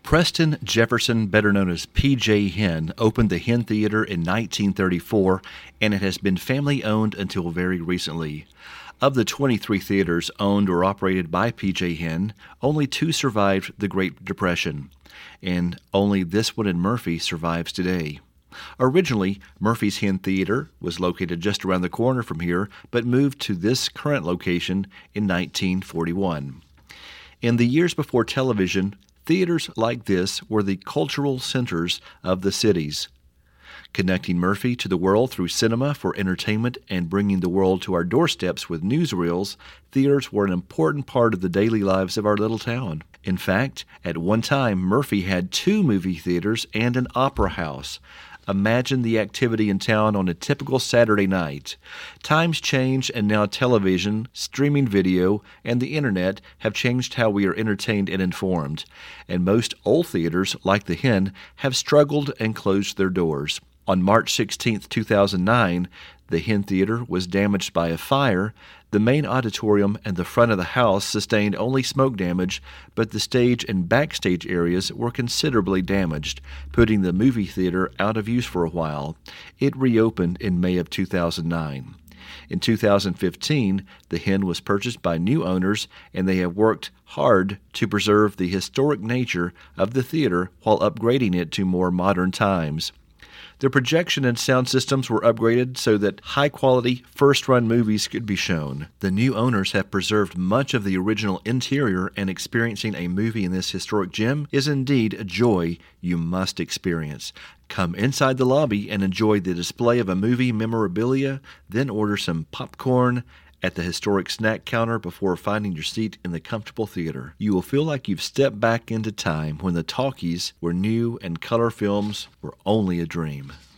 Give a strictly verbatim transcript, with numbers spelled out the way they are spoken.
Preston Jefferson, better known as P J Henn, opened the Henn Theater in nineteen thirty-four, and it has been family-owned until very recently. Of the twenty-three theaters owned or operated by P J Henn, only two survived the Great Depression, and only this one in Murphy survives today. Originally, Murphy's Henn Theater was located just around the corner from here, but moved to this current location in nineteen forty-one. In the years before television, theaters like this were the cultural centers of the cities. Connecting Murphy to the world through cinema for entertainment and bringing the world to our doorsteps with newsreels, theaters were an important part of the daily lives of our little town. In fact, at one time, Murphy had two movie theaters and an opera house. Imagine the activity in town on a typical Saturday night. Times change, and now television, streaming video, and the internet have changed how we are entertained and informed. And most old theaters, like the Henn, have struggled and closed their doors. On March sixteenth, two thousand nine, the Henn Theater was damaged by a fire. The main auditorium and the front of the house sustained only smoke damage, but the stage and backstage areas were considerably damaged, putting the movie theater out of use for a while. It reopened in May of two thousand nine. In two thousand fifteen, the Henn was purchased by new owners, and they have worked hard to preserve the historic nature of the theater while upgrading it to more modern times. The projection and sound systems were upgraded so that high-quality, first-run movies could be shown. The new owners have preserved much of the original interior, and experiencing a movie in this historic gem is indeed a joy you must experience. Come inside the lobby and enjoy the display of a movie memorabilia, then order some popcorn at the historic snack counter before finding your seat in the comfortable theater. You will feel like you've stepped back into time when the talkies were new and color films were only a dream.